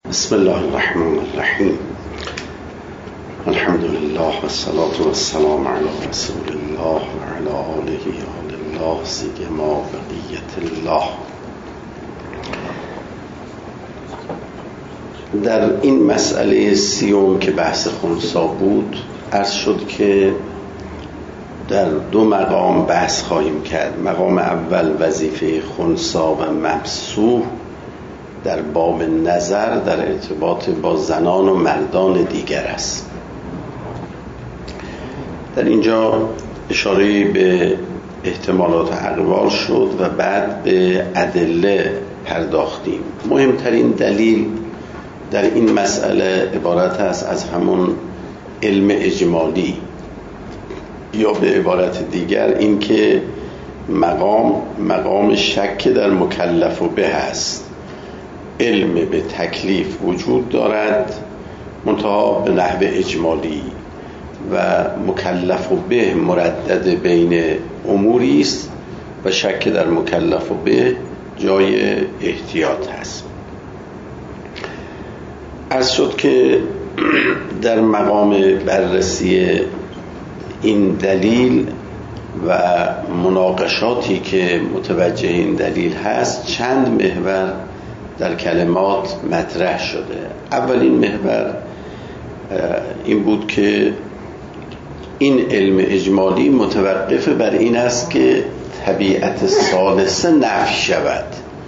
بسم الله الرحمن الرحیم. الحمد لله والصلاة والسلام علی رسول الله و علی آله الله سیما بقیت الله. در این مسئله سیوم که بحث خنثی بود عرض شد که در دو مقام بحث خواهیم کرد. مقام اول وظیفه خنثی و ممسوح در باب نظر در ارتباط با زنان و مردان دیگر است. در اینجا اشاره به احتمالات اقوال شد و بعد به ادله پرداختیم. مهمترین دلیل در این مسئله عبارت است از همون علم اجمالی، یا به عبارت دیگر این که مقام شک در مکلف به است. علم به تکلیف وجود دارد منتها به نحو اجمالی و مکلف به مردد بین اموری است و شک در مکلف به جای احتیاط هست. عرض شد که در مقام بررسی این دلیل و مناقشاتی که متوجه این دلیل هست چند محور در کلمات مطرح شده. اولین محور این بود که این علم اجمالی متوقف بر این است که طبیعت ثالثه نفی شود.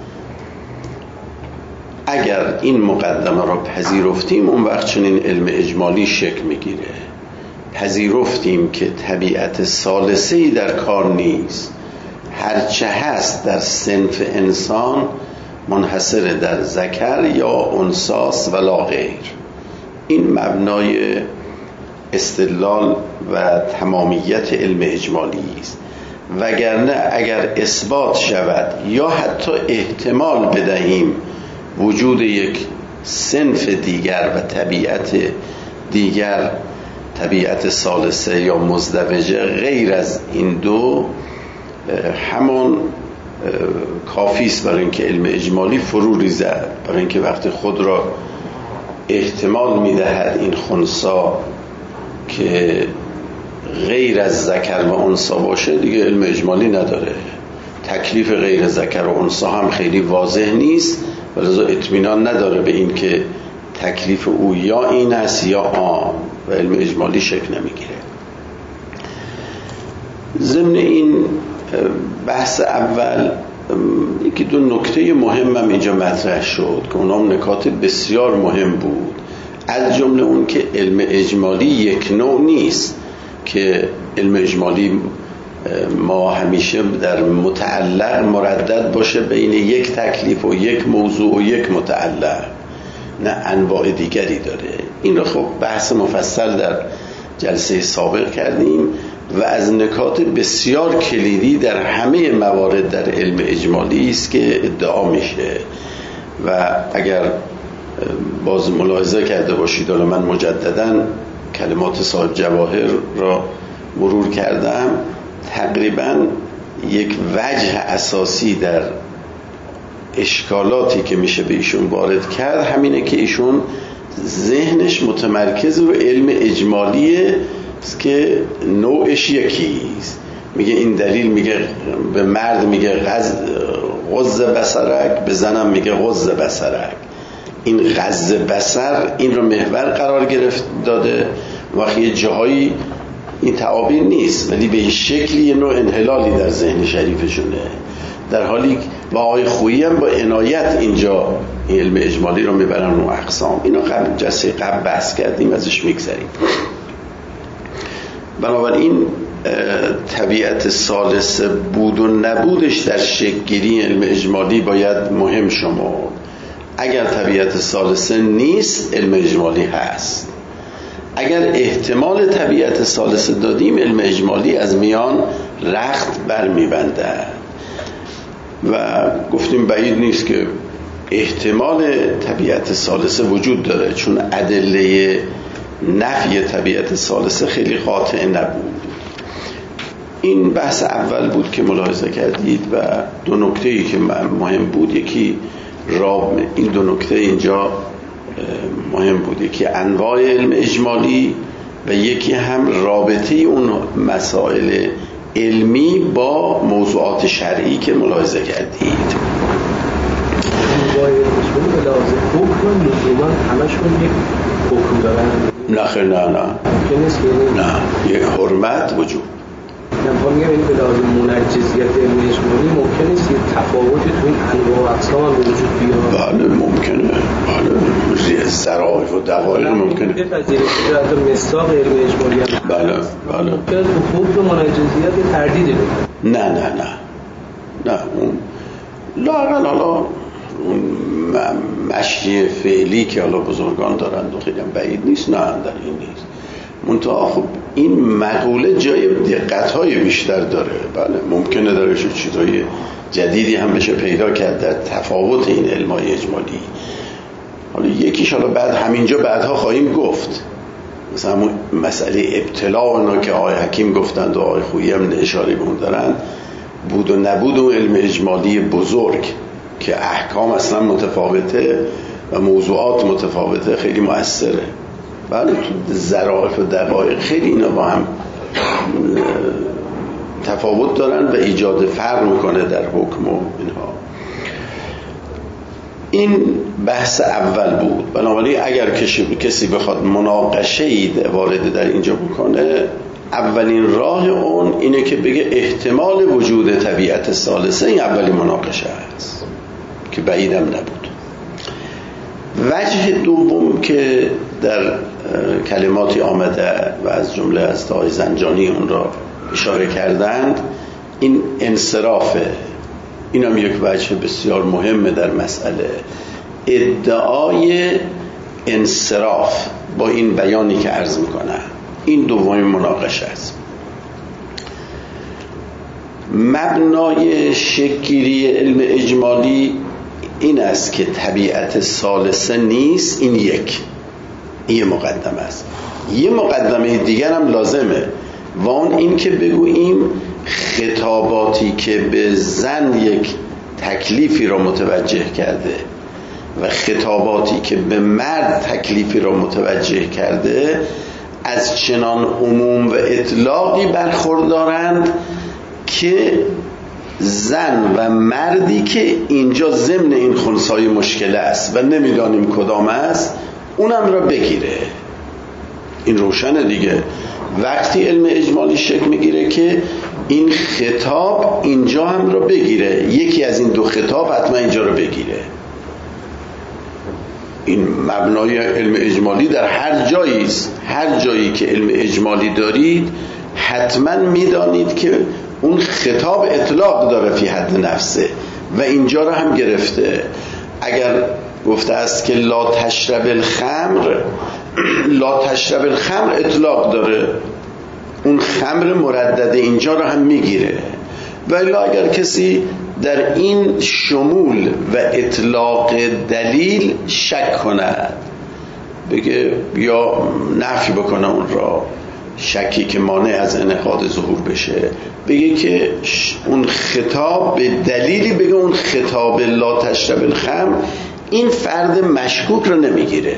اگر این مقدمه را پذیرفتیم اون وقت چنین علم اجمالی شکل میگیره. پذیرفتیم که طبیعت ثالثه‌ای در کار نیست، هرچه هست در صنف انسان منحصر در ذکر یا انثاست ولا غیر. این مبنای استدلال و تمامیت علم اجمالی است. وگرنه اگر اثبات شود یا حتی احتمال بدهیم وجود یک صنف دیگر و طبیعت دیگر، طبیعت ثالثه یا مزدوجه غیر از این دو، همون کافی است برای اینکه علم اجمالی فرو ریزد، برای اینکه وقتی خود را احتمال میدهد این خنثی که غیر از ذکر و انثی باشه دیگه علم اجمالی نداره. تکلیف غیر ذکر و انثی هم خیلی واضح نیست و لذا اطمینان نداره به این که تکلیف او یا این است یا آن و علم اجمالی شکل نمیگیره. ضمن این بحث اول یکی دو نکته مهم هم اینجا مطرح شد که اونام نکات بسیار مهم بود. از جمله اون که علم اجمالی یک نوع نیست، که علم اجمالی ما همیشه در متعلق مردد باشه بین یک تکلیف و یک موضوع و یک متعلق، نه انواع دیگری داره. این رو خب بحث مفصل در جلسه سابق کردیم و از نکات بسیار کلیدی در همه موارد در علم اجمالی است که ادعا میشه. و اگر باز ملاحظه کرده باشید، حالا من مجددا کلمات صاحب جواهر را مرور کردم، تقریبا یک وجه اساسی در اشکالاتی که میشه به ایشون وارد کرد همینه که ایشون ذهنش متمرکز رو علم اجمالیه که نوعش یکیست. میگه این دلیل میگه به مرد میگه غض بصرک، به زنم میگه غض بصرک. این غض بصر این رو محور قرار گرفت داده. وقتی یه جاهایی این تعابیر نیست ولی به این شکلی یه نوع انحلالی در ذهن شریفشونه، در حالی با آقای خویی هم با عنایت اینجا علم اجمالی رو میبرن رو اقسام. اینو جلسه قبل بحث کردیم، ازش میگذریم. بنابراین طبیعت ثالثه بود و نبودش در شکل‌گیری علم اجمالی باید مهم شمرد. اگر طبیعت ثالثه نیست علم اجمالی هست. اگر احتمال طبیعت ثالثه دادیم علم اجمالی از میان رخت بر میبنده و گفتیم بعید نیست که احتمال طبیعت ثالثه وجود داره، چون ادله نفی طبیعت ثالثه خیلی قاطع نبود. این بحث اول بود که ملاحظه کردید و دو نکته‌ای که مهم بود، یکی این دو نکته اینجا مهم بود، یکی انواع علم اجمالی و یکی هم رابطه اون مسائل علمی با موضوعات شرعی که ملاحظه کردید. انواع علم اجمالی به لحاظ حکم لزوما همشون یک حکم دارن؟ نه خیر، نه ممکن نیست نه، یک حرمت وجود. من میگم این به لحاظ منجزیت علم اجمالی ممکن نیست یه تفاوتی تو این انواع و اقسام هم به وجود بیاد؟ بله ممکنه، بله ظرافت و دقایق ممکنه. یه پذیرش شده حتی مصداق علم اجمالی هم بله ممکن تو حکم منجزیت یه تردیدی بده. نه اون لااقل حالا اون مشی فعلی که حالا بزرگان دارند و خیلی هم بعید نیست، نه در این نیست. منتها خب این مقوله جای دقت‌های بیشتر داره. بله ممکنه درش چیزای جدیدی هم بشه پیدا کرد در تفاوت این علمای اجمالی. حالا یکیش حالا بعد همینجا بعدها خواهیم گفت، مثلا مسئله ابتلا اونا که آقای حکیم گفتند و آقای خویی هم اشاره به اون دارن، بود و نبود و علم اجمالی بزرگ که احکام اصلا متفاوته و موضوعات متفاوته خیلی مؤثره. بله تو ظرافت و دقایق خیلی اینا با هم تفاوت دارن و ایجاد فرق میکنه در حکم و اینها. این بحث اول بود. بنابراین اگر کسی بخواد مناقشه‌ای وارد در اینجا بکنه، اولین راه اون اینه که بگه احتمال وجود طبیعت ثالثه این اولی مناقشه است که بعیدم نبود. وجه دوم که در کلماتی آمده و از جمله از آقای زنجانی اون را اشاره کردند، این انصرافه. این هم یک وجه بسیار مهمه در مسئله. ادعای انصراف با این بیانی که عرض میکنم، این دومین مناقشه است. مبنای شکل‌گیری علم اجمالی این است که طبیعت ثالثه نیست. این یه مقدمه است. یه مقدمه دیگر هم لازمه و اون این که بگوییم خطاباتی که به زن یک تکلیفی را متوجه کرده و خطاباتی که به مرد تکلیفی را متوجه کرده از چنان عموم و اطلاقی برخوردارند که زن و مردی که اینجا ضمن این خنثی مشکل است و نمیدانیم کدام است اونم را بگیره. این روشنه دیگه. وقتی علم اجمالی شکل میگیره که این خطاب اینجا هم را بگیره، یکی از این دو خطاب حتما اینجا را بگیره. این مبنای علم اجمالی در هر جایی است. هر جایی که علم اجمالی دارید حتما میدانید که اون خطاب اطلاق داره فی حد نفسه و اینجا رو هم گرفته. اگر گفته است که لا تشرب الخمر، لا تشرب الخمر اطلاق داره، اون خمر مردده اینجا رو هم میگیره. ولی اگر کسی در این شمول و اطلاق دلیل شک کند، بگه یا نفی بکنه اون را، شکی که مانع از انعقاد ظهور بشه، بگه که اون خطاب به دلیلی، بگه اون خطاب لا تشرب الخمر این فرد مشکوک رو نمیگیره،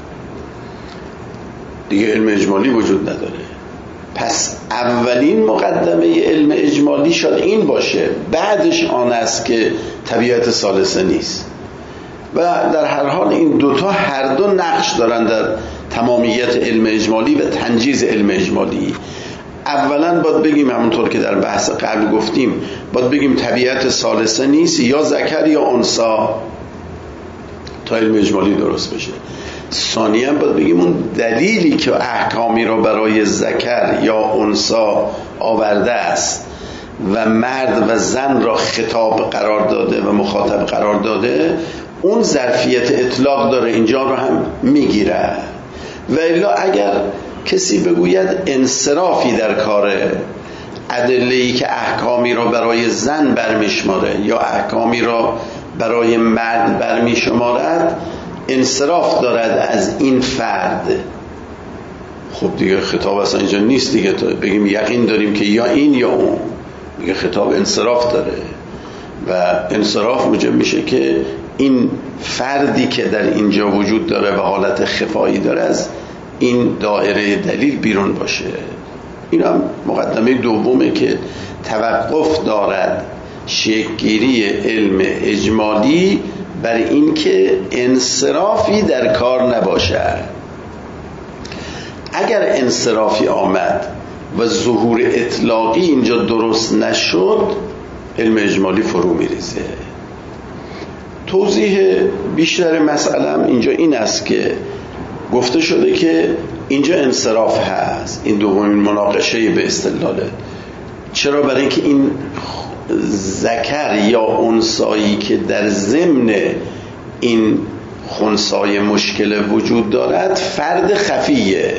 دیگه علم اجمالی وجود نداره. پس اولین مقدمه علم اجمالی شاید این باشه، بعدش آن است که طبیعت ثالثه نیست. و در هر حال این دوتا هر دو نقش دارن در تمامیت علم اجمالی و تنجیز علم اجمالی. اولا باید بگیم همونطور که در بحث قبل گفتیم، باید بگیم طبیعت ثالثه نیست، یا ذکر یا انثی، تا علم اجمالی درست بشه. ثانیاً باید بگیم اون دلیلی که احکامی رو برای ذکر یا انثی آورده است و مرد و زن را خطاب قرار داده و مخاطب قرار داده، اون ظرفیت اطلاق داره، اینجا رو هم میگیره. و الا اگر کسی بگوید انصرافی در کاره، ادله‌ای که احکامی را برای زن برمیشماره یا احکامی را برای مرد برمیشمارد، انصراف دارد از این فرد، خب دیگه خطاب اصلا اینجا نیست دیگه. تا بگیم یقین داریم که یا این یا اون، دیگه خطاب انصراف داره و انصراف موجب میشه که این فردی که در اینجا وجود داره و حالت خفایی داره از این دایره دلیل بیرون باشه. این هم مقدمه دومه که توقف دارد شکل‌گیری علم اجمالی بر این که انصرافی در کار نباشد. اگر انصرافی آمد و ظهور اطلاقی اینجا درست نشد، علم اجمالی فرو میریزه. توضیح بیشتر مسئله اینجا این است که گفته شده که اینجا انصراف هست. این دومین مناقشه به اصطلاحه. چرا؟ برای اینکه این ذکر یا انثایی که در ضمن این خنثای مشکل وجود دارد فرد خفیه.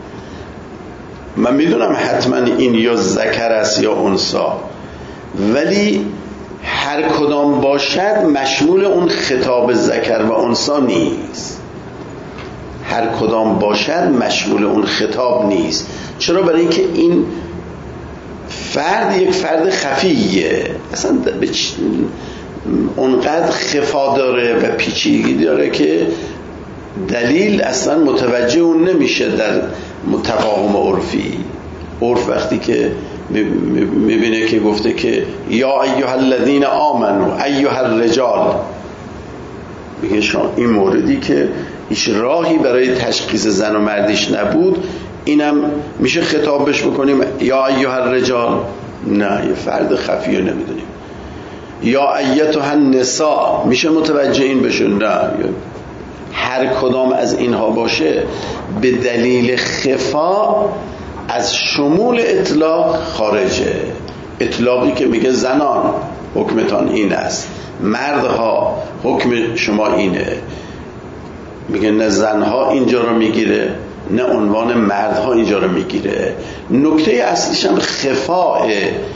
من میدونم حتما این یا ذکر است یا انثی، ولی هر کدام باشد مشمول اون خطاب ذکر و انثی نیست. هر کدام باشد مشمول اون خطاب نیست. چرا؟ برای اینکه این فرد یک فرد خفیه، اصلا اونقدر خفا داره و پیچیدگی داره که دلیل اصلا متوجه اون نمیشه در تفاهم عرفی. عرف وقتی که میبینه که گفته که یا ایها الذین آمنوا ایها الرجال، میگه این موردی که هیچ راهی برای تشخیص زن و مردیش نبود، اینم میشه خطابش بکنیم یا ایها الرجال؟ نه، یه فرد خفی رو نمیدونیم. یا ایتها النساء میشه متوجه این بشه؟ نه. هر کدام از اینها باشه به دلیل خفا از شمول اطلاق خارجه. اطلاقی که میگه زنان حکمتان این است، مردها حکم شما اینه، میگه نه زنها اینجا رو میگیره نه عنوان مردها اینجا رو میگیره. نکته اصلیش هم خفاء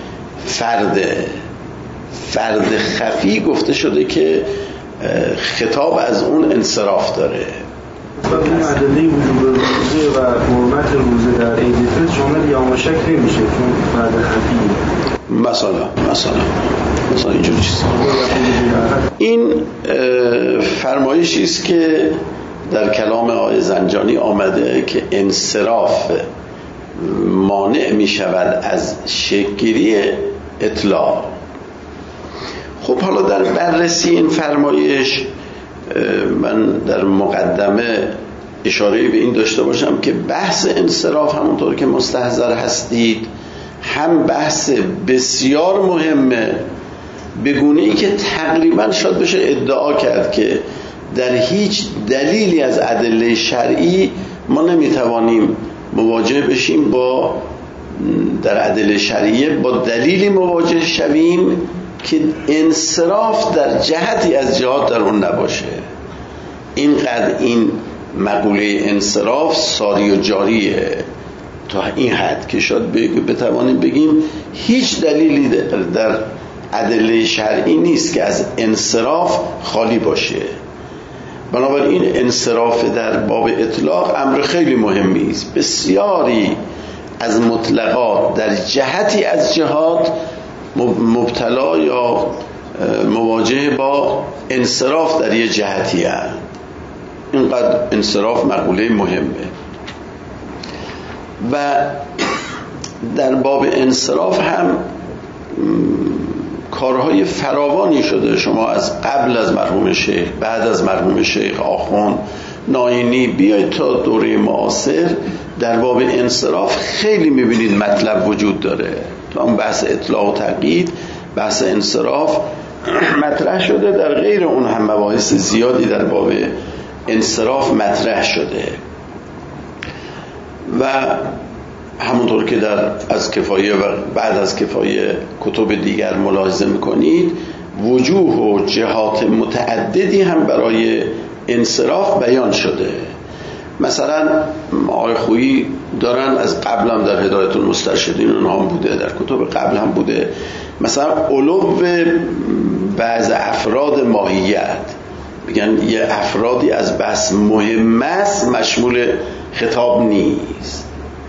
فرد خفی گفته شده که خطاب از اون انصراف داره. و اون ادله وجوب روزه و حرمت روزه در عید فطر شامل یا مشک نمیشه چون فرد خفیه. مثلا اینجور چیز. این فرمایشی است که در کلام آقای زنجانی آمده که انصراف مانع می شود از شکل‌گیری اطلاق. خب حالا در بررسی این فرمایش من در مقدمه اشاره به این داشته باشم که بحث انصراف همونطور که مستحضر هستید هم بحث بسیار مهمه، به گونه‌ای که تقریبا شاید بشه ادعا کرد که در هیچ دلیلی از ادله شرعی ما نمیتوانیم مواجه بشیم با در ادله شرعیه با دلیلی مواجه شویم که انصراف در جهتی از جهات در اون نباشه. اینقدر این مقوله انصراف ساری و جاریه تا این حد که شاید بتوانیم بگیم هیچ دلیلی در ادله شرعی نیست که از انصراف خالی باشه. بنابراین انصراف در باب اطلاق امر خیلی مهمی است. بسیاری از مطلقات در جهتی از جهات مبتلا یا مواجه با انصراف در یه جهتی هست. اینقدر انصراف مقوله مهمه و در باب انصراف هم کارهای فراوانی شده. شما از قبل از مرحوم شیخ، بعد از مرحوم شیخ آخوند، ناینی، بیاید تا دوره معاصر در باب انصراف خیلی میبینید مطلب وجود داره. تا اون بحث اطلاق و تقیید، بحث انصراف مطرح شده. در غیر اون هم مباحث زیادی در باب انصراف مطرح شده و همونطور که در از کفایه و بعد از کفایه کتب دیگر ملاحظه میکنید وجوه و جهات متعددی هم برای انصراف بیان شده. مثلا آقای خویی دارن از قبل هم در هدایت المسترشدین اونها هم بوده، در کتب قبل هم بوده، مثلا علو بعض افراد ماهیت، میگن یه افرادی از بس مهم است مشمول خطاب نیست.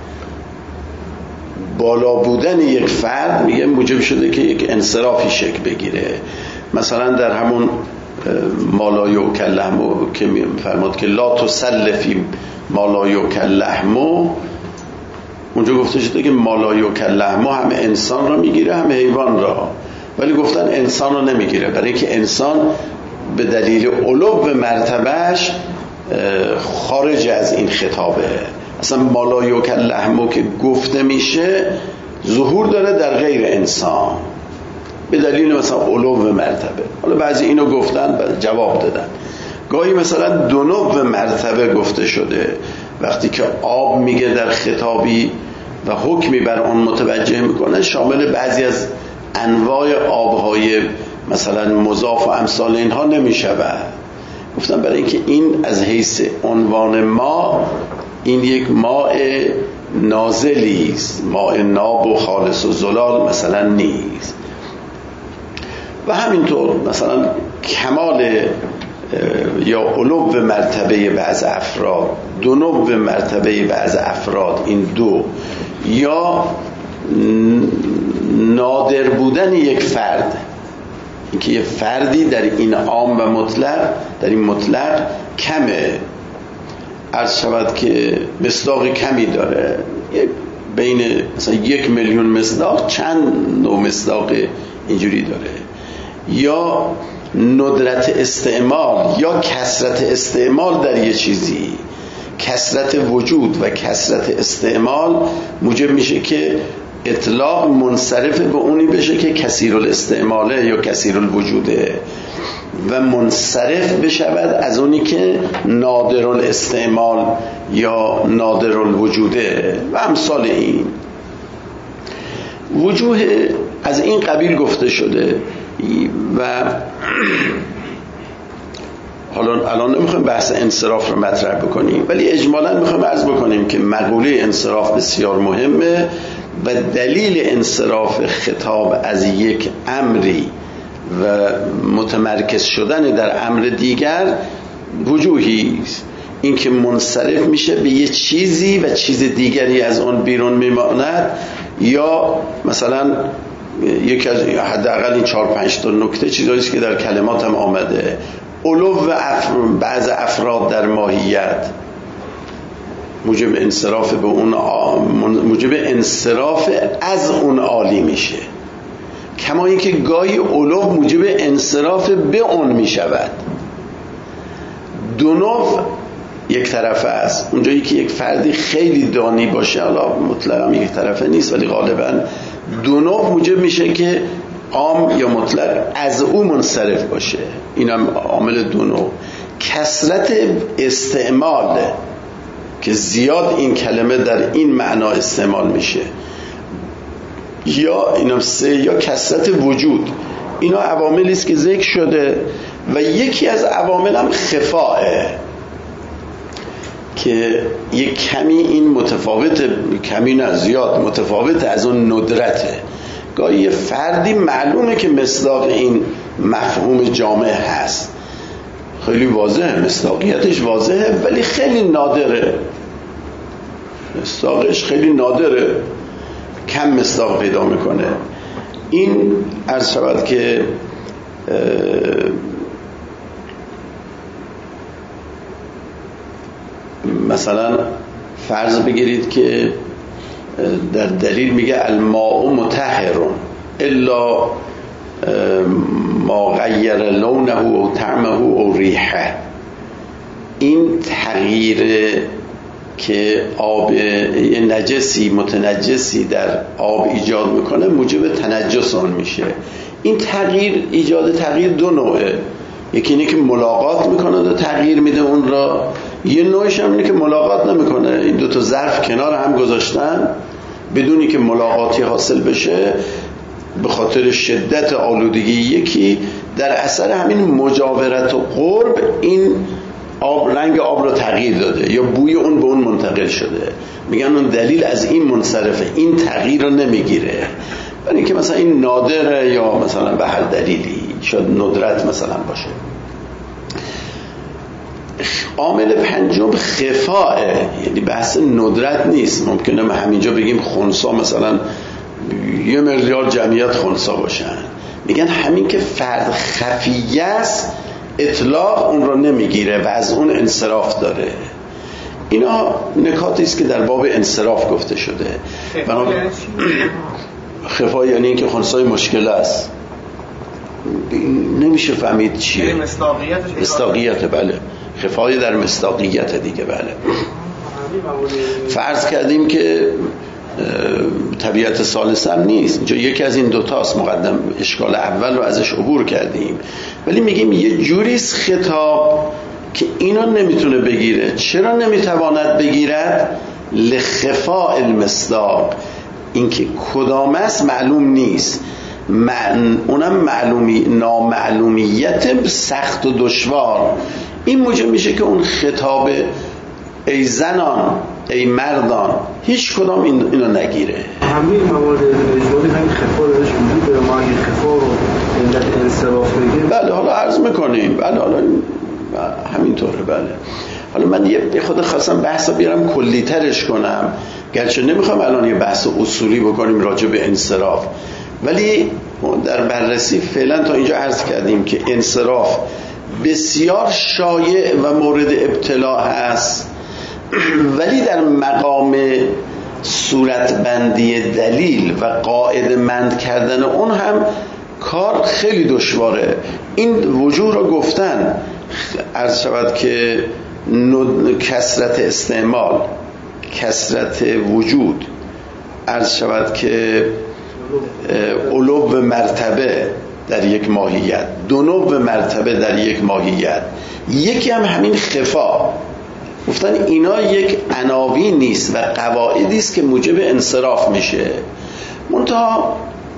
بالا بودن یک فرد میگه موجب شده که یک انصرافی شکل بگیره. مثلا در همون ما لا یؤکل لحمه که میفرماد که لا تسلفی ما لا یؤکل لحمه، اونجا گفته شده که ما لا یؤکل لحمه همه انسان را میگیره همه حیوان را، ولی گفتن انسان را نمیگیره، برای اینکه انسان به دلیل علو مرتبهش خارج از این خطابه. اصلا ما لا یؤکل لحمه که گفته میشه ظهور داره در غیر انسان به دلیل مثلا علو مرتبه. حالا بعضی اینو گفتن و جواب دادن. گاهی مثلا دو نوع مرتبه گفته شده، وقتی که آب میگه در خطابی و حکمی بر آن متوجه میکنه، شامل بعضی از انواع آبهای مثلا مضاف و امثال اینها نمیشود. گفتم برای اینکه این از حیث عنوان ما این یک ماء نازلی است، ماء ناب و خالص و زلال مثلا نیست. و همینطور مثلا کمال یا علو مرتبه بعض افراد، دو نوع مرتبه بعض افراد، این دو، یا نادر بودن یک فرد، اینکه یک فردی در این عام و مطلق، در این مطلق کمه، عرض شود که مصداق کمی داره، بین مثلا 1 میلیون مصداق چند نوع مصداق اینجوری داره، یا ندرت استعمال یا کثرت استعمال در یه چیزی، کثرت وجود و کثرت استعمال موجب میشه که اطلاق منصرف به اونی بشه که کثیر الاستعماله یا کثیر الوجوده، و منصرف بشود از اونی که نادر الاستعمال یا نادر الوجوده و امثال این. وجوه از این قبیل گفته شده. و حالا الان نمیخوایم بحث انصراف رو مطرح بکنیم، ولی اجمالا میخوایم عرض بکنیم که مقوله انصراف بسیار مهمه و دلیل انصراف خطاب از یک امری و متمرکز شدن در امر دیگر وجوهی است. این که منصرف میشه به یه چیزی و چیز دیگری از اون بیرون میماند، یا مثلا یکی از حداقل این 4-5 تا نکته چیزایی است که در کلمات هم آمده. علو بعض افراد در ماهیت موجب انصراف به اون موجب انصراف از اون عالی میشه، کما اینکه گاهی علو موجب انصراف به اون میشود. دو نوع یک طرفه است، اونجایی که یک فردی خیلی دانی باشه، حالا مطلقا یک طرفه نیست ولی غالبا دو نوع موجب میشه که عام یا مطلق از او منصرف باشه. اینم عامل دو نوع. کثرت استعمال که زیاد این کلمه در این معنا استعمال میشه، یا اینم سه، یا کثرت وجود. اینا عواملی است که ذکر شده و یکی از عوامل هم خفاه که یک کمی این متفاوت، کمی نه زیاد متفاوت از اون ندرته. گاهی یه فردی معلومه که مصداق این مفهوم جامع هست، خیلی واضحه، مصداقیتش واضحه، ولی خیلی نادره، مصداقش خیلی نادره، کم مصداق پیدا میکنه. این عرض شود که مثلا فرض بگیرید که در دلیل میگه الماء مطهر الا ما غیر لونه و طعمه و ریحه. این تغییر که آب نجسی متنجسی در آب ایجاد میکنه موجب تنجس آن میشه. این تغییر، ایجاد تغییر دو نوعه، یکی اینه که ملاقات میکنه و تغییر میده اون را، یه نوعش هم اینه که ملاقات نمیکنه، این دو تا ظرف کنار هم گذاشتن بدونی که ملاقاتی حاصل بشه، به خاطر شدت آلودگی یکی در اثر همین مجاورت و قرب این آب رنگ آب رو تغییر داده یا بوی اون به اون منتقل شده، میگن اون دلیل از این منصرفه، این تغییر رو نمیگیره، برای اینکه مثلا این نادره یا مثلا به هر دلیلی، شاید ندرت مثلا باشه. عامل پنجم خفاه، یعنی بحث ندرت نیست. ممکنه ما همینجا بگیم خنثی مثلا 1 میلیارد جمعیت خنثی باشن، میگن همین که فرد خفیه است اطلاق اون رو نمیگیره و از اون انصراف داره. اینا نکاتی است که در باب انصراف گفته شده. خفا یعنی اینکه خنثی مشکل است، نمیشه فهمید چیه. مصداقیت، بله، خفای در مصداقیت دیگه. بله، فرض کردیم که طبیعت ثالثه هم نیست، اینجا یکی از این دوتاست. مقدم اشکال اول رو ازش عبور کردیم، ولی میگیم یه جوریست خطاب که اینا نمیتونه بگیره. چرا نمیتواند بگیرد؟ لخفاء المصداق، اینکه کدام است معلوم نیست، اونم نامعلومیت سخت و دشوار. این موجب میشه که اون خطاب ای زنان ای مردان هیچ کدام اینو نگیره. همین موارد اجباری همین خفا درش وجود داره. ما اگه خفا رو علت انصراف بگیریم، بله حالا عرض میکنیم، بله حالا همینطوره. بله حالا من یه خود خواستم بحثا بیارم کلی ترش کنم، گرچه نمیخوام الان یه بحث اصولی بکنیم راجع به انصراف، ولی در بررسی فعلا تا اینجا عرض کردیم که انصراف بسیار شایع و مورد ابتلا هست، ولی در مقام صورتبندی دلیل و قاعده مند کردن اون هم کار خیلی دشواره. این وجوه را گفتن، عرض شود که کثرت استعمال، کثرت وجود، عرض شود که علو مرتبه در یک ماهیت، دنو مرتبه در یک ماهیت، یکی هم همین خفا. گفتن اینا یک عناوین نیست و قواعدی است که موجب انصراف میشه. منتها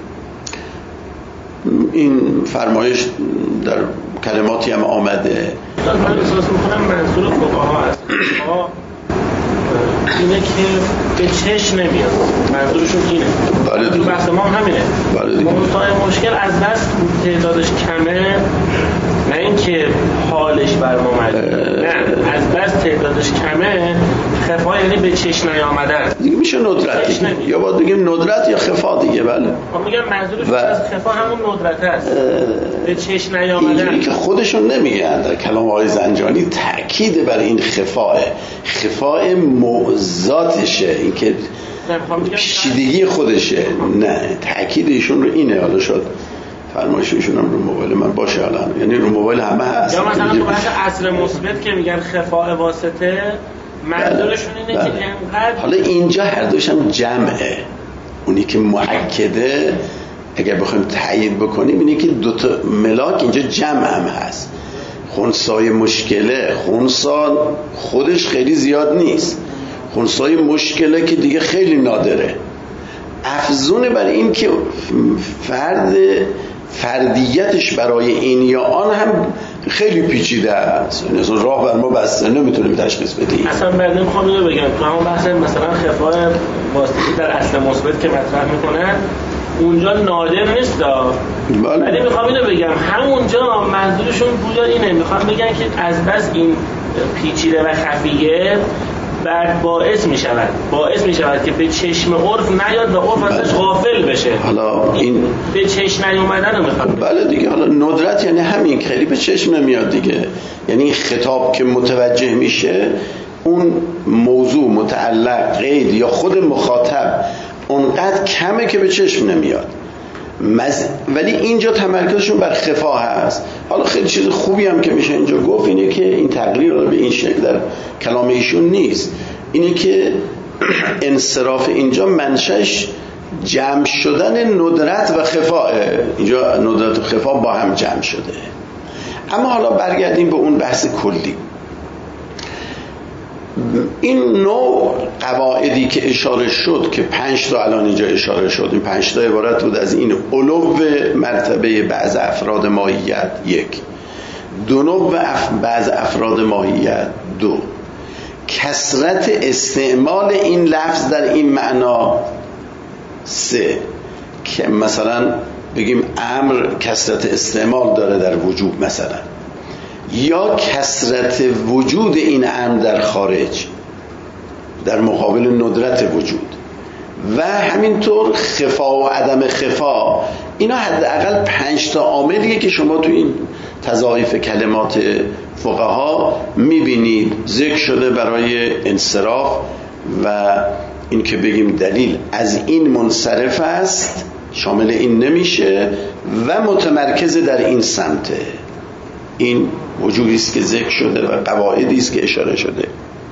این فرمایش در کلماتی هم آمده. من احساس میکنم منظور فقها هست اینه که به چشم نمیاد، منظورشون اینه. بله دیگه، بحث ما همینه. بله دیگه، منتهای مشکل از بس تعدادش کمه، نه اینکه حالش بر ما معلومه، نه از بس تعدادش کمه. خفا یعنی به چشم نیامدن دیگه، میشه ندرت دیگه، یا باید بگیم ندرت یا خفا دیگه. بله ما میگم منظورشون از خفا همون ندرت است، به چشم نیامدن. اینجوری که خودشون نمیگن در کلام آقای زنجانی تأکید بر این خفاه ذاتشه، این که پیچیدگی خودشه، نه تأکید ایشون رو اینه. حالا شد فرمایش ایشون هم رو موبایل من باشه الان، یعنی رو موبایل همه هست. یا مثلا تو بحث اصل مثبت که میگن خفاء واسطه، منظورشون اینه که انقدر. حالا اینجا هر دوش هم جمعه، اونی که مؤکده اگر بخوایم تایید بکنیم اینه که دوتا ملاک اینجا جمع هم هست. خنثای مشکله، خنثا خودش خیلی زیاد نیست، خنثای مشکله که دیگه خیلی نادره. افزون بر این که فردیتش برای این یا آن هم خیلی پیچیده است، یعنی راه بر ما بسته، نمیتونیم تشخیص بدیم. اصلا بعد نمیخوام اینو بگم تو همون بحث مثلا خفاء واسطه در اصل مثبت که مطرح میکنن اونجا نادر نیست، ولی میخوام اینو بگم همونجا منظورشون بودا اینه، میخوام بگن که از بس این پیچیده و خفیه بعد باعث میشود که به چشم عرف نیاد و عرف ازش غافل بشه. حالا این به چشم نیومدن رو میخوام. بله دیگه، حالا ندرت یعنی همین، خیلی به چشم نمیاد دیگه، یعنی این خطاب که متوجه میشه اون موضوع متعلق قید یا خود مخاطب اونقدر کمه که به چشم نمیاد. ولی اینجا تمرکزشون بر خفا هست. حالا خیلی چیز خوبی هم که میشه اینجا گفت اینه که این تقریر به این شکل در کلام ایشون نیست، اینه که انصراف اینجا منشأش جمع شدن ندرت و خفا، اینجا ندرت و خفا با هم جمع شده. اما حالا برگردیم به اون بحث کلی. این نوع قواعدی که اشاره شد که 5 تا الان اینجا اشاره شد، این 5 تا عبارت بود از این: علو مرتبه بعض افراد ماهیت 1، دنو بعض افراد ماهیت 2، کثرت استعمال این لفظ در این معنا 3، که مثلا بگیم امر کثرت استعمال داره در وجوب مثلا، یا کثرت وجود این امر در خارج در مقابل ندرت وجود، و همینطور خفا و عدم خفا. اینا حداقل 5 تا عاملیه که شما تو این تضاعیف کلمات فقها میبینید ذکر شده برای انصراف و این که بگیم دلیل از این منصرف است شامل این نمیشه و متمرکز در این سمته. این وجوهی است که ذکر شده و قواعدی است که اشاره شده.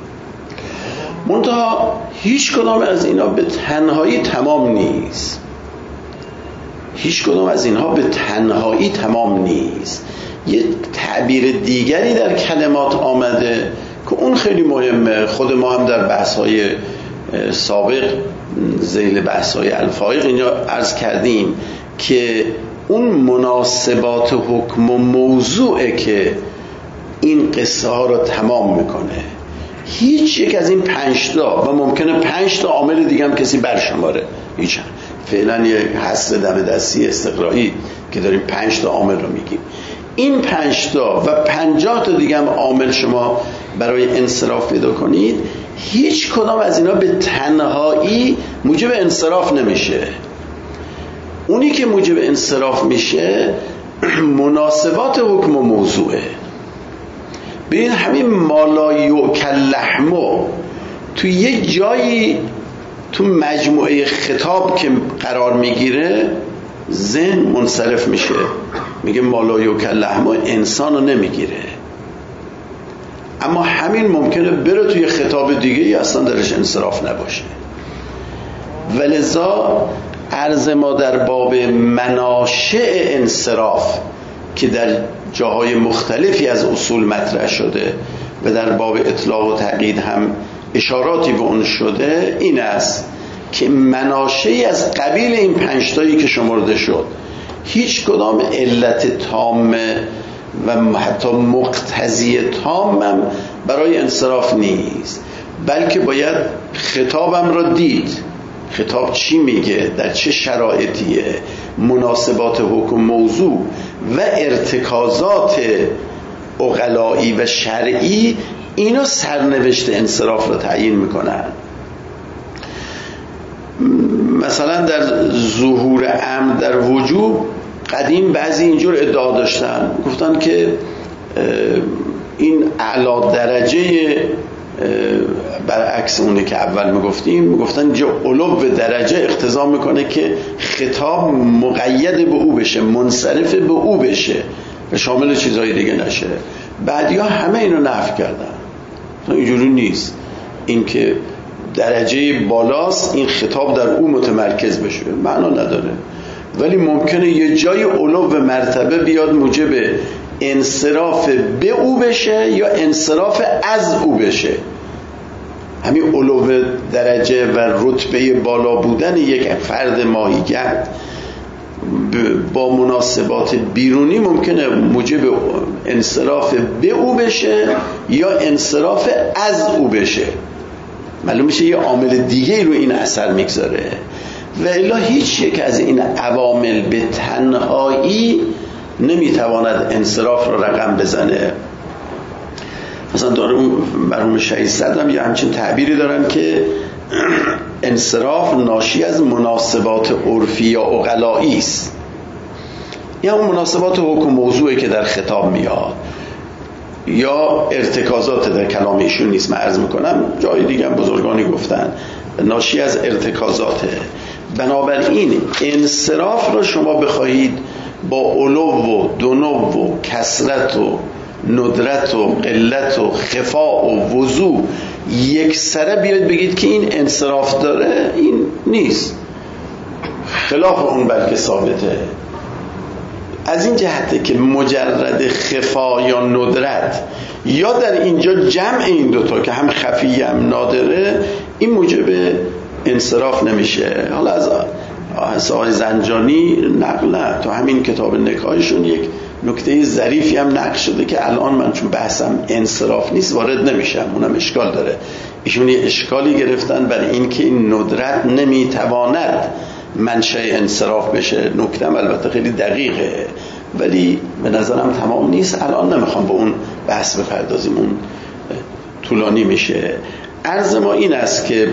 منتها هیچ کدام از اینا به تنهایی تمام نیست. هیچ کدام از اینها به تنهایی تمام نیست. یه تعبیر دیگری در کلمات آمده که اون خیلی مهمه. خود ما هم در بحث‌های سابق ذیل بحث‌های الفایق اینجا عرض کردیم که اون مناسبات حکم و موضوعه که این قصه ها رو تمام میکنه. هیچ یک از این 5 تا و ممکنه 5 تا عامل دیگه هم کسی برشماره، هیچ فعلا یه حصر دم دستی استقرایی که داریم 5 تا عامل رو میگیم. این 5 تا و 50 تا دیگه هم عامل شما برای انصراف پیدا کنید، هیچ کدام از اینا به تنهایی موجب انصراف نمیشه. اونی که موجب انصراف میشه مناسبات حکم و موضوعه. ببین همین مالایو کلحمو تو یک جایی تو مجموعه خطاب که قرار میگیره ذهن منصرف میشه، میگه مالایو کلحمو انسان رو نمیگیره، اما همین ممکنه بره توی خطاب دیگه اصلا درش انصراف نباشه. ولذا عرض ما در باب مناشئ انصراف که در جاهای مختلفی از اصول مطرح شده و در باب اطلاق و تقیید هم اشاراتی به اون شده، این است که مناشئی از قبیل این 5 تایی که شمرده شد هیچ کدام علت تامه و حتی مقتضی تام هم برای انصراف نیست، بلکه باید خطابم را دید. خطاب چی میگه، در چه شرایطیه، مناسبات حکم موضوع و ارتکازات عقلایی و شرعی اینو سرنوشت انصراف را تعیین میکنن. مثلا در ظهور امر در وجوب قدیم بعضی اینجور ادعا داشتن، گفتن که این اعلی درجه برعکس اونه که اول میگفتن اینجا علو درجه اقتضا میکنه که خطاب مقید به او بشه، منصرف به او بشه و شامل چیزهای دیگه نشه. بعدیا همه اینو نفی کردن، اینجوری نیست، این که درجه بالاست این خطاب در او متمرکز بشه معنا نداره، ولی ممکنه یه جای علو و مرتبه بیاد موجب انصراف به او بشه یا انصراف از او بشه. همین علو درجه و رتبه بالا بودن یک فرد ماهیگرد با مناسبات بیرونی ممکنه موجب انصراف به او بشه یا انصراف از او بشه. معلوم میشه یه عامل دیگه رو این اثر میگذاره و الا هیچ یک از این عوامل به تنهایی نمیتواند انصراف رو رقم بزنه. مثلا مرحوم شهید صدر هم یه همچین تعبیری دارن که انصراف ناشی از مناسبات عرفی یا عقلایی است، یا اون مناسبات حکم موضوعی که در خطاب میاد یا ارتکازات در کلام ایشون نیست. من عرض میکنم جای دیگه هم بزرگانی گفتن ناشی از ارتکازاته. بنابراین انصراف رو شما بخواهید با علو و دنو و کثرت و ندرت و قلت و خفا و وضوع یک سره بیاید بگید که این انصراف داره، این نیست، خلاف اون بلکه ثابته. از این جهته که مجرد خفا یا ندرت یا در اینجا جمع این دوتا که هم خفی هم نادره این موجب انصراف نمیشه. حالا از آقای زنجانی نقل تو همین کتاب نکاحشون یک نکته ظریفی هم نقل شده که الان من چون بحثم انصراف نیست وارد نمیشم، اونم اشکال داره. ایشون یه اشکالی گرفتن برای این که این ندرت نمیتواند منشأ انصراف بشه. نکتم البته خیلی دقیقه ولی به نظرم تمام نیست، الان نمیخوام به اون بحث بپردازیم، اون طولانی میشه. عرض ما این است که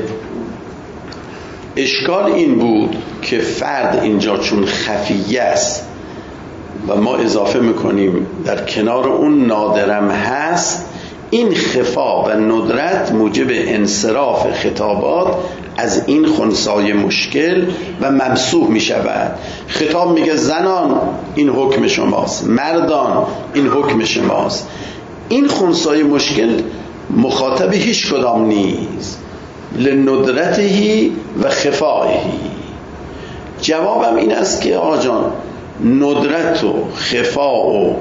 اشکال این بود که فرد اینجا چون خفیه است و ما اضافه میکنیم در کنار اون نادرم هست، این خفا و ندرت موجب انصراف خطابات از این خنثای مشکل و ممسوح می شود. خطاب میگه زنان این حکم شماست، مردان این حکم شماست. این خنثای مشکل مخاطب هیچ کدام نیست، لندرته و خفائه. جوابم این است که آقا جان، ندرت و خفا و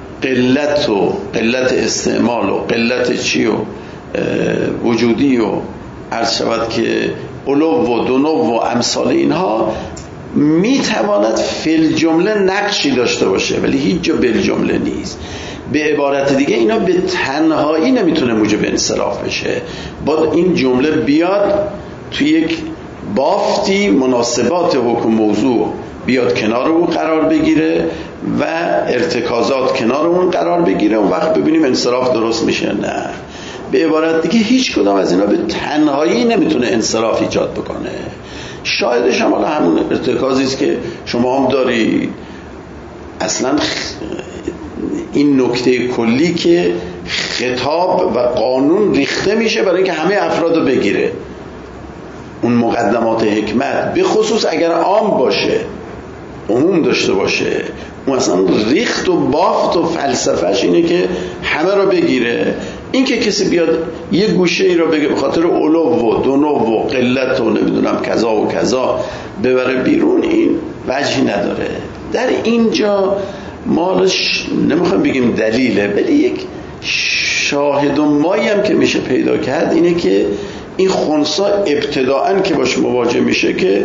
قلت استعمال و قلت چی و وجودی و عرض شود که علو و دنو و امثال اینها میتواند فی الجمله نقشی داشته باشه ولی هیچ جا بالجمله نیست. به عبارت دیگه اینا به تنهایی نمیتونه موجب انصراف بشه، باید این جمله بیاد توی یک بافتی مناسبات حکم موضوع بیاد کنار اون قرار بگیره و ارتکازات کنار اون قرار بگیره، اون وقت ببینیم انصراف درست میشه. نه، به عبارت دیگه هیچ کدام از اینا به تنهایی نمیتونه انصراف ایجاد بکنه. شاهدش هم همون ارتکازی است که شما هم دارید. اصلا این نکته کلی که خطاب و قانون ریخته میشه برای اینکه همه افراد رو بگیره. اون مقدمات حکمت به خصوص اگر عام باشه، عموم داشته باشه، اون اصلا ریخت و بافت و فلسفهش اینه که همه رو بگیره. این که کسی بیاد یه گوشه ای رو بگه به خاطر علو و دنو و قلت و نمیدونم کذا و کذا ببره بیرون، این وجهی نداره. در اینجا ما نمیخوام بگیم دلیله، ولی یک شاهد و مایی هم که میشه پیدا کرد اینه که این خنثا ابتداءً که باش مواجه میشه که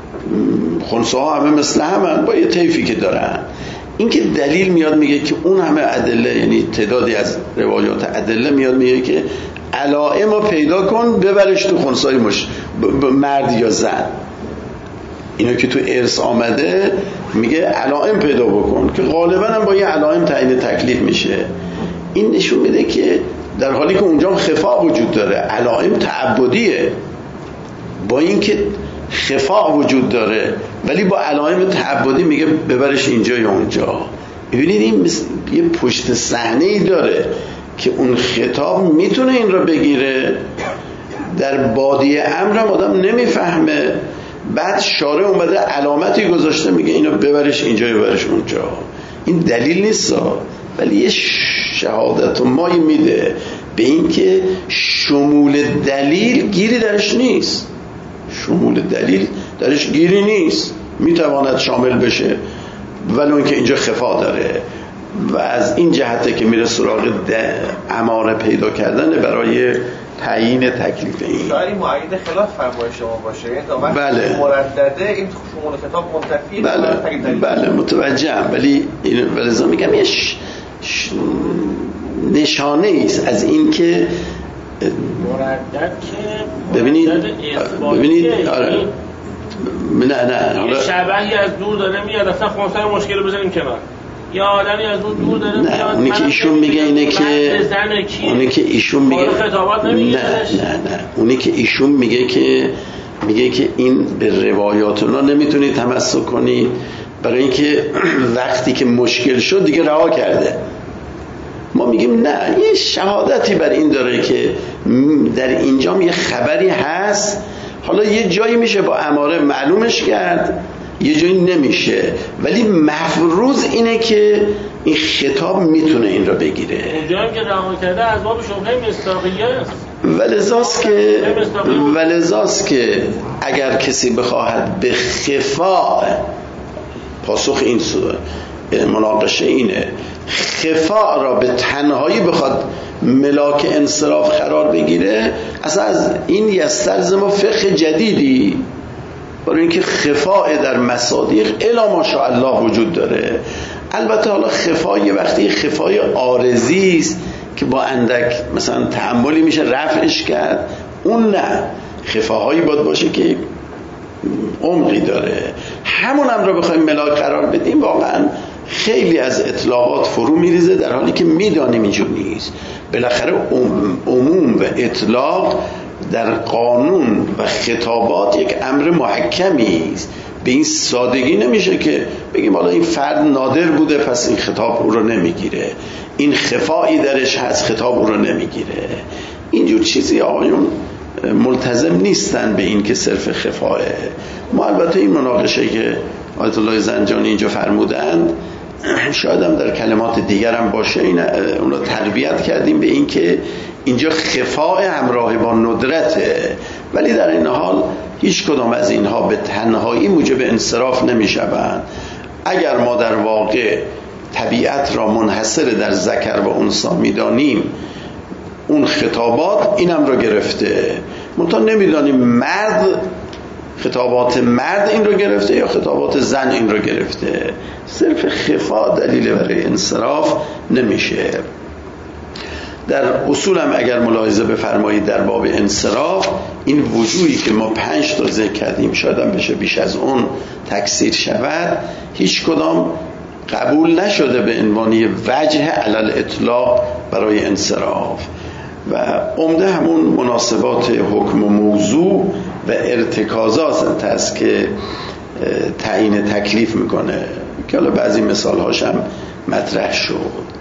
خنثاها همه مثل همن با یه طیفی که دارن. این که دلیل میاد میگه که اون همه ادله، یعنی تعدادی از روایات ادله میاد میگه که علائم رو پیدا کن ببرش تو خنثای مرد یا زن. اینا که تو ارث آمده میگه علائم پیدا بکن که غالبا هم با یه علائم تعیین تکلیف میشه. این نشون میده که در حالی که اونجا خفا وجود داره، علائم تعبدیه، با اینکه خفا وجود داره ولی با علائم تعبدی میگه ببرش اینجا یا اونجا. ببینید این یه پشت صحنه‌ای داره که اون خطاب میتونه این رو بگیره، در بادیه امر هم آدم نمیفهمه، بعد شارع اومده علامتی گذاشته میگه اینو ببرش اینجا یا ببرش اونجا. این دلیل نیست ولی یه شهادت و مایی میده به این که شمول دلیل گیری درش نیست. شمول دلیل درش گیری نیست، میتواند شامل بشه ولی اون که اینجا خفا داره و از این جهته که میره سراغ اماره پیدا کردن برای تعیین تکلیف این. شاید این معید خلاف فرمای شما باشه، یعنی بله مردده این شمول خطاب منتفی. بله متوجهم، ولی ولذا میگم یه نشانه ایست از این که مردد که ببینید آره نه حالا شبحی از دور داره میاد، اصلا خونسای مشکل رو بزنیم کنار. یا آدمی از دور داره میاد، اونی که ایشون میگه اینه که اونی که ایشون میگه نه اونی که ایشون میگه که این به روایات اونا نمیتونی تمسک کنی برای اینکه وقتی که مشکل شد دیگه رها کرده. ما میگیم نه، یه شهادتی بر این داره که در اینجا یه خبری هست، حالا یه جایی میشه با اماره معلومش کرد، یه جایی نمیشه، ولی مفروض اینه که این خطاب میتونه این را بگیره. اونجا هم که رها کرده از باب شبهه مصداقیه است. ولذاست که اگر کسی بخواهد به خفا، پاسخ این مناقشه اینه، خفا را به تنهایی بخواد ملاک انصراف قرار بگیره، اصلا از این یستلزم فقه جدیدی، برای اینکه خفا در مصادیق الا ماشاءالله وجود داره. البته حالا خفا یه وقتی خفای عارضی است که با اندک مثلا تأملی میشه رفعش کرد، اون نه، خفاهایی باید باشه که عمقی داره. همون هم رو بخوایم ملاک قرار بدیم واقعا خیلی از اطلاقات فرو میریزه، در حالی که میدانیم اینجور نیست. بالاخره عموم و اطلاق در قانون و خطابات یک امر محکمی است. به این سادگی نمیشه که بگیم حالا این فرد نادر بوده پس این خطاب او رو نمیگیره، این خفایی درش هست خطاب او رو نمیگیره. اینجور چیزی آقایون ملتزم نیستن به این که صرف خفاه. ما البته این مناقشه که آیت الله زنجانی اینجا فرمودند شاید هم در کلمات دیگر هم باشه، این اون رو تربیت کردیم به این که اینجا خفاء همراه با ندرته، ولی در این حال هیچ کدام از اینها به تنهایی موجب انصراف نمیشوند. اگر ما در واقع طبیعت را منحصر در ذکر و انثی میدانیم، اون خطابات اینم را گرفته، منتها نمیدانیم مرد خطابات مرد این رو گرفته یا خطابات زن این رو گرفته. صرف خفا دلیل برای انصراف نمیشه. در اصول هم اگر ملاحظه بفرمایید در باب انصراف این وجوهی که ما 5 تا ذکر کردیم، شاید هم بشه بیش از اون تکثیر شود، هیچ کدام قبول نشده به عنوان وجه علل اطلاق برای انصراف و عمده همون مناسبات حکم و موضوع و ارتکازات هست که تعیین تکلیف میکنه که حالا بعضی مثال هاشم مطرح شد.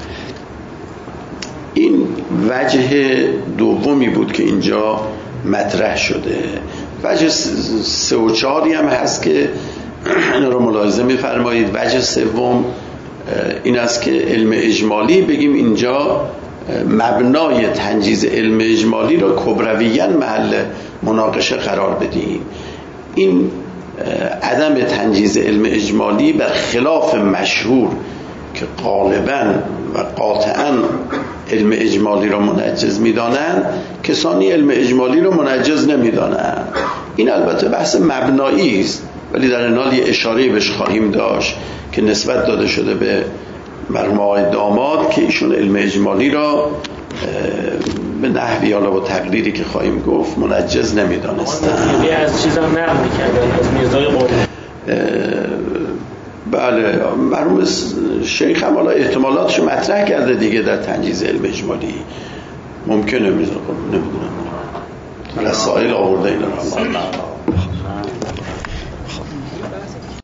این وجه دومی بود که اینجا مطرح شده. وجه 3 و 4 هم هست که این رو ملاحظه میفرمایید. وجه سوم این است که علم اجمالی بگیم اینجا مبنای تنجیز علم اجمالی را کبرویاً محل مناقشه قرار بدیم. این عدم تنجیز علم اجمالی بر خلاف مشهور که غالباً و قاطعاً علم اجمالی را منجز می‌دانند، کسانی علم اجمالی را منجز نمی‌دانند. این البته بحث مبنایی است، ولی در این حال یه اشاره بهش خواهیم داشت که نسبت داده شده به مرحوم آقای داماد که ایشون علم اجمالی را به نحوی حالا با تقریری که خواهیم گفت منجز نمی‌دانستند. از چیزا نقل می‌کردن از میرزای قم. بله، مرحوم شیخ هم حالا احتمالاتشو مطرح کرده دیگه در تنجیز علم اجمالی. ممکنه میرزا قم نمیدونم رسائل آورده این را